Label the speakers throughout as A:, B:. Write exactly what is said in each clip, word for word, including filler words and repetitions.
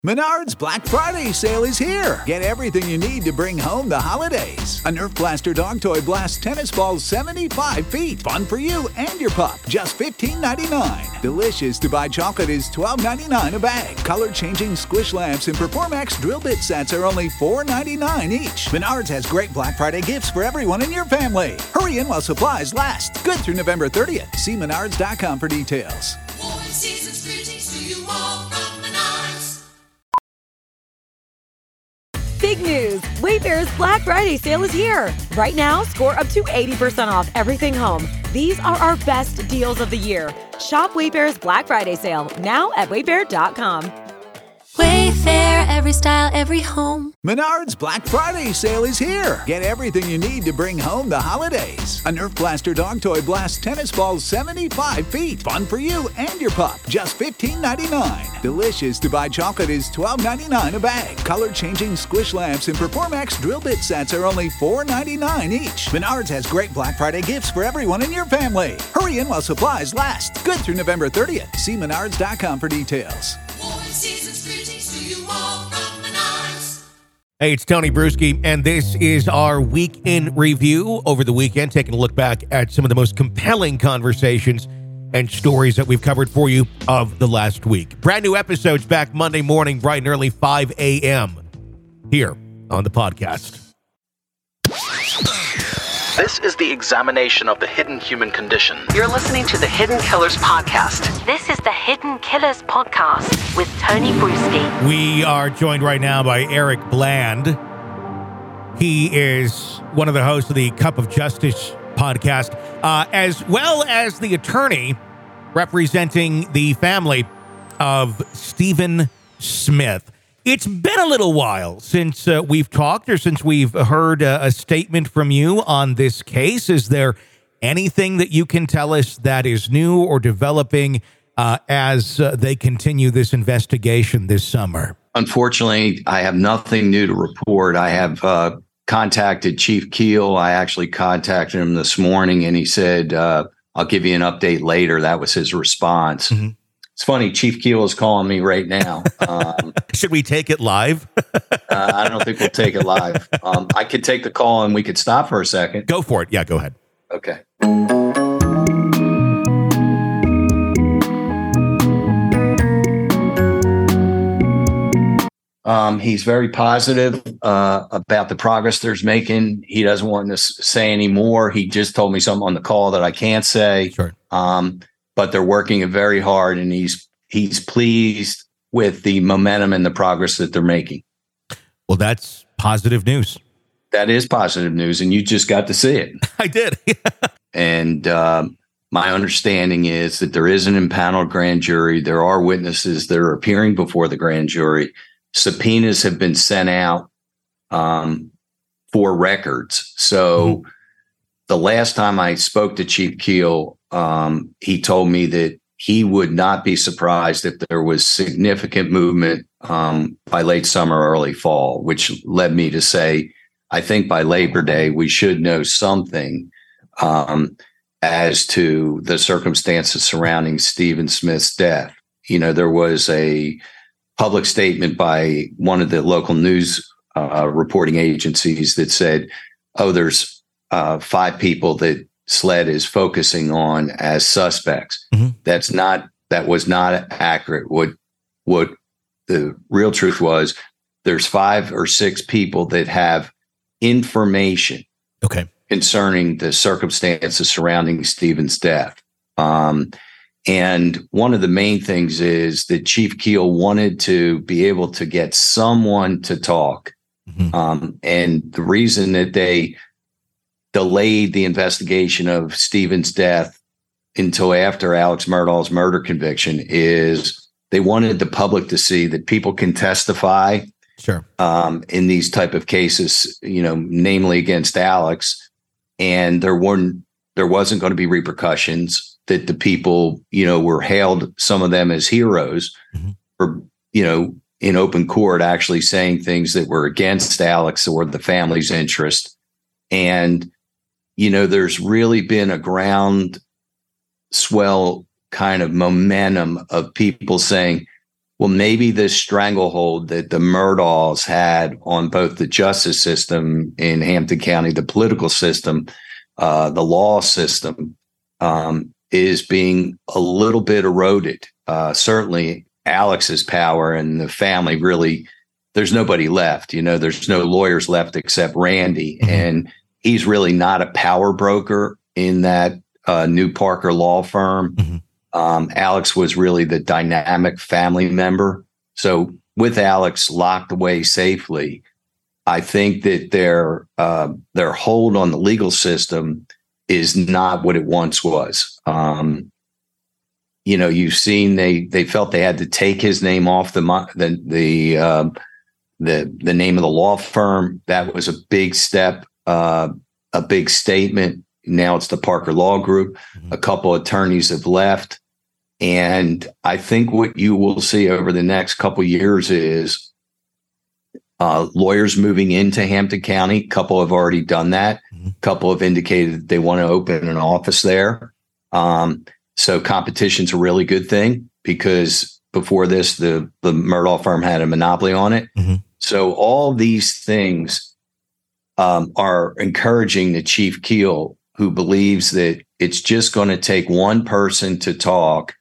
A: Menards Black Friday sale is here. Get everything you need to bring home the holidays. A Nerf Blaster dog toy blasts tennis balls seventy-five feet. Fun for you and your pup. Just fifteen ninety-nine. Delicious Dubai chocolate is twelve ninety-nine a bag. Color-changing squish lamps and Performax drill bit sets are only four ninety-nine each. Menards has great Black Friday gifts for everyone in your family. Hurry in while supplies last. Good through November thirtieth. See menards dot com for details.
B: Warm season's greetings to you all from Menards.
C: Big news! Wayfair's Black Friday sale is here. Right now, score up to eighty percent off everything home. These are our best deals of the year. Shop Wayfair's Black Friday sale now at wayfair dot com.
D: Wayfair, every style, every home.
A: Menards Black Friday sale is here. Get everything you need to bring home the holidays. A Nerf Blaster dog toy blasts tennis balls seventy-five feet. Fun for you and your pup. Just fifteen ninety-nine. Delicious Dubai chocolate is twelve ninety-nine a bag. Color-changing squish lamps and Performax drill bit sets are only four ninety-nine each. Menards has great Black Friday gifts for everyone in your family. Hurry in while supplies last. Good through November thirtieth. See menards dot com for details.
B: Warm season's greetings to you all from Menards.
E: Hey, it's Tony Bruschi, and this is our week in review over the weekend, taking a look back at some of the most compelling conversations and stories that we've covered for you of the last week. Brand new episodes back Monday morning, bright and early, five a.m. here on the podcast.
F: This is the examination of the hidden human condition.
G: You're listening to the Hidden Killers Podcast.
D: This is the Hidden Killers Podcast with Tony Bruschi.
E: We are joined right now by Eric Bland. He is one of the hosts of the Cup of Justice podcast, uh, as well as the attorney representing the family of Stephen Smith. It's been a little while since uh, we've talked or since we've heard uh, a statement from you on this case. Is there anything that you can tell us that is new or developing uh, as uh, they continue this investigation this summer?
H: Unfortunately, I have nothing new to report. I have uh, contacted Chief Keel. I actually contacted him this morning, and he said, uh, I'll give you an update later. That was his response. Mm-hmm. It's funny, Chief Keel is calling me right now. Um,
E: Should we take it live?
H: uh, I don't think we'll take it live. Um, I could take the call and we could stop for a second.
E: Go for it. Yeah, go ahead.
H: Okay. Um, he's very positive uh, about the progress there's making. He doesn't want to say any more. He just told me something on the call that I can't say.
E: Sure.
H: Um, but they're working very hard, and he's he's pleased with the momentum and the progress that they're making.
E: Well, that's positive news.
H: That is positive news, and you just got to see it.
E: I did.
H: And um, my understanding is that there is an impaneled grand jury. There are witnesses that are appearing before the grand jury. Subpoenas have been sent out um, for records. So mm-hmm. the last time I spoke to Chief Keel, um, he told me that he would not be surprised if there was significant movement um, by late summer, early fall, which led me to say, I think by Labor Day, we should know something um, as to the circumstances surrounding Stephen Smith's death. You know, there was a public statement by one of the local news uh, reporting agencies that said, oh, there's uh, five people that SLED is focusing on as suspects. Mm-hmm. That's not, that was not accurate. What, what the real truth was, there's five or six people that have information
E: okay.
H: concerning the circumstances surrounding Stephen's death. Um, and one of the main things is that Chief Keel wanted to be able to get someone to talk. Mm-hmm. Um, and the reason that they delayed the investigation of Stephen's death until after Alex Murdaugh's murder conviction is they wanted the public to see that people can testify
E: sure.
H: um, in these type of cases, you know, namely against Alex. And there weren't, there wasn't going to be repercussions, that the people, you know, were hailed, some of them as heroes mm-hmm. for, you know, in open court, actually saying things that were against Alex or the family's interest. And, you know, there's really been a ground swell kind of momentum of people saying, well, maybe this stranglehold that the Murdaughs had on both the justice system in Hampton County, the political system, uh, the law system, um, is being a little bit eroded. Uh, certainly Alex's power and the family really, there's nobody left. You know, there's no lawyers left except Randy. Mm-hmm. And he's really not a power broker in that uh, New Parker law firm. Mm-hmm. Um, Alex was really the dynamic family member. So with Alex locked away safely, I think that their uh, their hold on the legal system is not what it once was. Um, you know, you've seen they they felt they had to take his name off the the the uh, the, the name of the law firm. That was a big step, uh, a big statement. Now it's the Parker Law Group. Mm-hmm. A couple attorneys have left. And I think what you will see over the next couple of years is uh, lawyers moving into Hampton County. A couple have already done that. A mm-hmm. couple have indicated that they want to open an office there. Um, so competition's a really good thing because before this, the, the Murdaugh firm had a monopoly on it. Mm-hmm. So all these things um, are encouraging the Chief Keel, who believes that it's just going to take one person to talk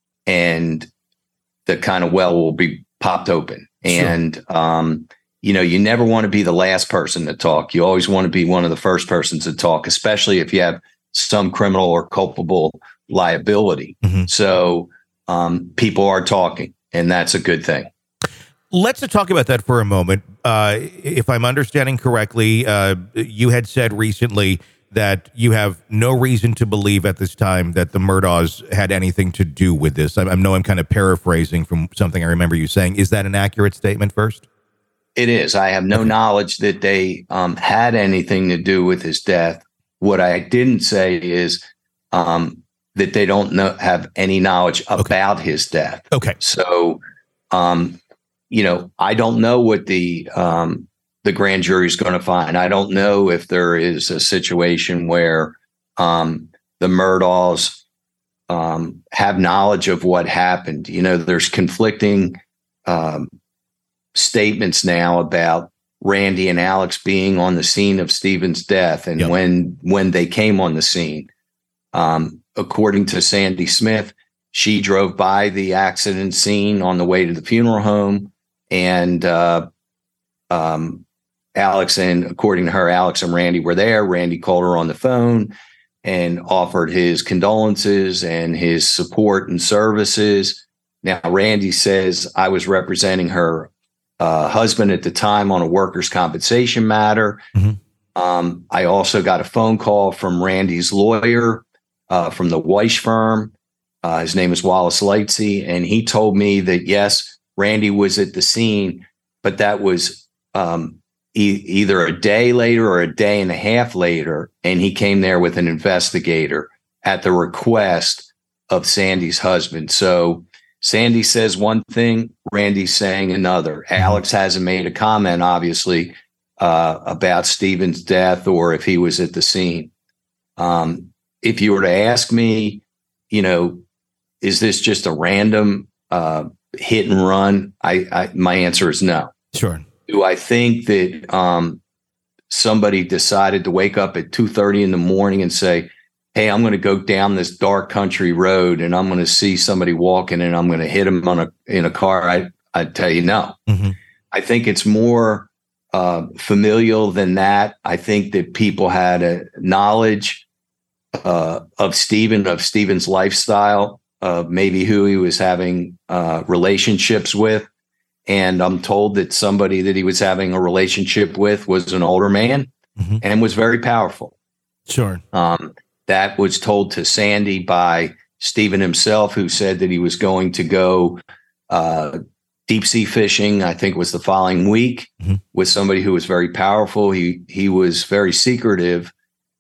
H: and the kind of well will be popped open. Sure. And, um, you know, you never want to be the last person to talk. You always want to be one of the first persons to talk, especially if you have some criminal or culpable liability. Mm-hmm. So um, people are talking, and that's a good thing.
E: Let's talk about that for a moment. Uh, if I'm understanding correctly, uh, you had said recently that you have no reason to believe at this time that the Murdaughs had anything to do with this. I, I know I'm kind of paraphrasing from something I remember you saying. Is that an accurate statement first?
H: It is. I have no okay. knowledge that they um, had anything to do with his death. What I didn't say is um, that they don't know, have any knowledge okay. about his death.
E: Okay.
H: So, um, you know, I don't know what the um, the grand jury is going to find. I don't know if there is a situation where um, the Murdaughs um, have knowledge of what happened. You know, there's conflicting um, statements now about Randy and Alex being on the scene of Stephen's death and yep. when when they came on the scene. Um, according to Sandy Smith, she drove by the accident scene on the way to the funeral home, and uh, um, Alex and according to her, Alex and Randy were there. Randy called her on the phone and offered his condolences and his support and services. Now, Randy says, I was representing her uh, husband at the time on a workers' compensation matter. Mm-hmm. Um, I also got a phone call from Randy's lawyer uh, from the Weish firm. Uh, his name is Wallace Lightsey, and he told me that, yes, Randy was at the scene, but that was um, e- either a day later or a day and a half later, and he came there with an investigator at the request of Sandy's husband. So Sandy says one thing, Randy's saying another. Alex hasn't made a comment, obviously, uh, about Stephen's death or if he was at the scene. Um, if you were to ask me, you know, is this just a random uh, hit and run? I, I my answer is no.
E: Sure.
H: Do I think that um, somebody decided to wake up at two thirty in the morning and say, hey, I'm going to go down this dark country road and I'm going to see somebody walking and I'm going to hit him on a in a car? I I'd tell you no. Mm-hmm. I think it's more uh, familial than that. I think that people had a knowledge uh, of Stephen, of Stephen's lifestyle, of maybe who he was having uh, relationships with. And I'm told that somebody that he was having a relationship with was an older man mm-hmm. and was very powerful.
E: Sure.
H: Um, that was told to Sandy by Stephen himself, who said that he was going to go uh, deep sea fishing, I think was the following week, mm-hmm. with somebody who was very powerful. He he was very secretive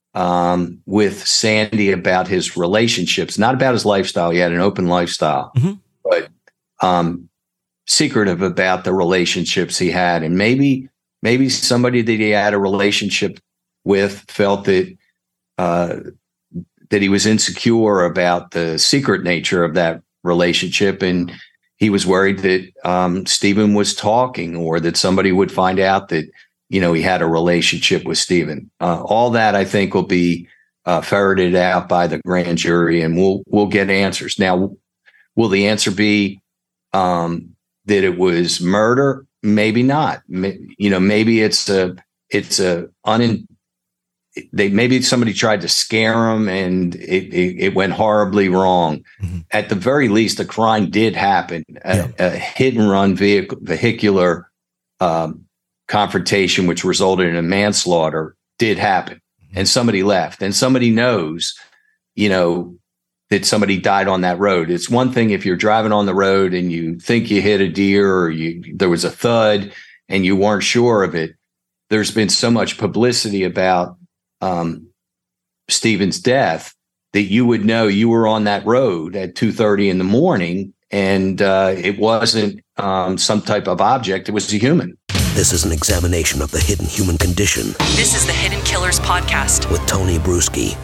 H: um, with Sandy about his relationships, not about his lifestyle. He had an open lifestyle, mm-hmm. but um, secretive about the relationships he had. And maybe maybe somebody that he had a relationship with felt that uh, that he was insecure about the secret nature of that relationship, and he was worried that um, Stephen was talking, or that somebody would find out that, you know, he had a relationship with Stephen. Uh, all that, I think, will be uh, ferreted out by the grand jury, and we'll we'll get answers. Now, will the answer be um, that it was murder? Maybe not. You know, maybe it's a it's a un. They maybe somebody tried to scare him and it, it, it went horribly wrong. Mm-hmm. At the very least, a crime did happen. A, yeah. a hit and run vehicle, vehicular um, confrontation, which resulted in a manslaughter, did happen. Mm-hmm. And somebody left. And somebody knows, you know, that somebody died on that road. It's one thing if you're driving on the road and you think you hit a deer, or you there was a thud and you weren't sure of it. There's been so much publicity about Um, Stephen's death that you would know you were on that road at two thirty in the morning, and uh, it wasn't um, some type of object. It was a human.
I: This is an examination of the hidden human condition.
J: This is the Hidden Killers Podcast
I: with Tony Bruschi.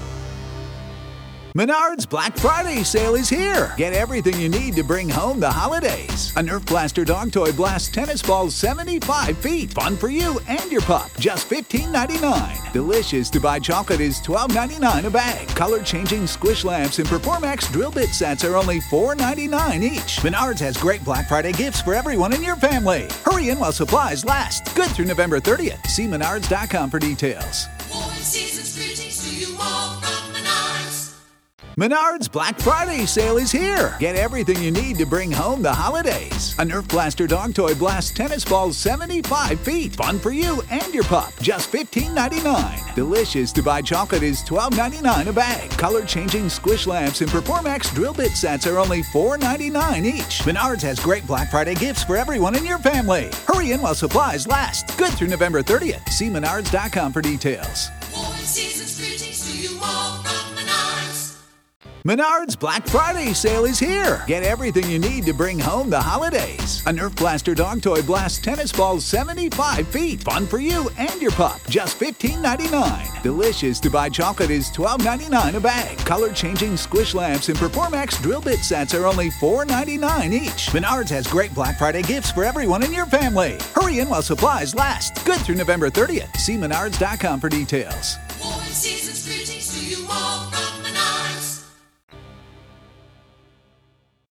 A: Menards Black Friday sale is here. Get everything you need to bring home the holidays. A Nerf Blaster dog toy blasts tennis balls seventy-five feet. Fun for you and your pup. Just fifteen ninety-nine. Delicious to buy chocolate is twelve ninety-nine a bag. Color-changing squish lamps and Performax drill bit sets are only four ninety-nine each. Menards has great Black Friday gifts for everyone in your family. Hurry in while supplies last. Good through November thirtieth. See menards dot com for details.
B: Warm season's greetings to you all from Menards.
A: Menards Black Friday sale is here. Get everything you need to bring home the holidays. A Nerf Blaster dog toy blasts tennis balls seventy-five feet. Fun for you and your pup. Just fifteen ninety-nine. Delicious to buy chocolate is twelve ninety-nine a bag. Color-changing squish lamps and Performax drill bit sets are only four ninety-nine each. Menards has great Black Friday gifts for everyone in your family. Hurry in while supplies last. Good through November thirtieth. See menards dot com for details.
B: Warm season's greetings to you all from Menards.
A: Menards Black Friday sale is here. Get everything you need to bring home the holidays. A Nerf Blaster dog toy blasts tennis balls seventy-five feet. Fun for you and your pup. Just fifteen ninety-nine. Delicious to buy chocolate is twelve ninety-nine a bag. Color-changing squish lamps and Performax drill bit sets are only four ninety-nine each. Menards has great Black Friday gifts for everyone in your family. Hurry in while supplies last. Good through November thirtieth. See menards dot com for details.